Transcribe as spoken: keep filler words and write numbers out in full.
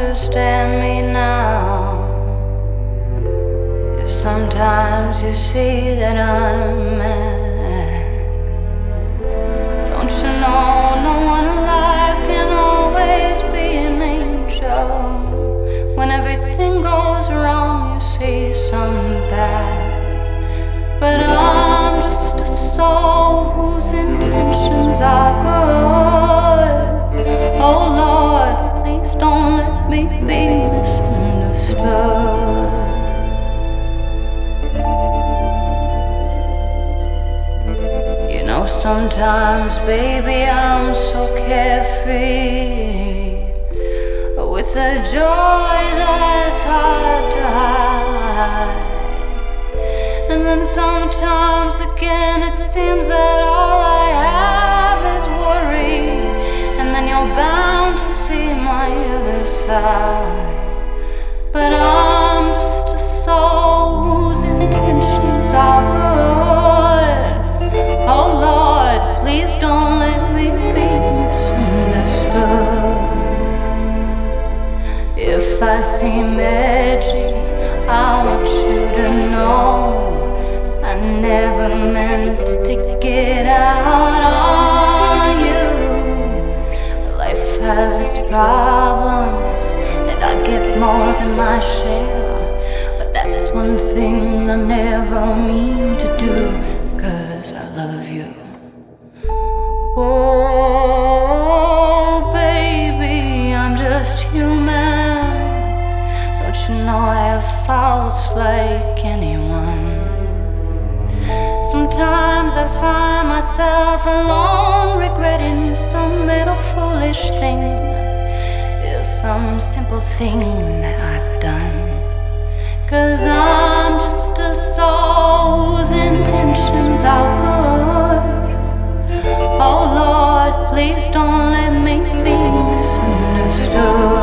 understand me now. If sometimes you see that I'm mad, don't you know no one alive can always be an angel? When everything goes wrong, you see some bad. But I'm just a soul whose intentions are good. Oh Lord, please don't let me be misunderstood. You know, sometimes, baby, I'm so carefree, with a joy that's hard to hide. And then sometimes again it seems that all I have is worry, and then you're bound to see my other side. But I'm just a soul whose intentions are good. Oh Lord, please don't let me be misunderstood. If I seem edgy, I want you to know I never meant to get out on you. Life has its problems, and I get more than my share. But that's one thing I never mean to do, 'cause I love you. Oh, baby, I'm just human. Don't you know I have faults like anyone? Sometimes I find myself alone, regretting some little foolish thing, yeah, some simple thing that I've done. 'Cause I'm just a soul whose intentions are good. Oh Lord, please don't let me be misunderstood.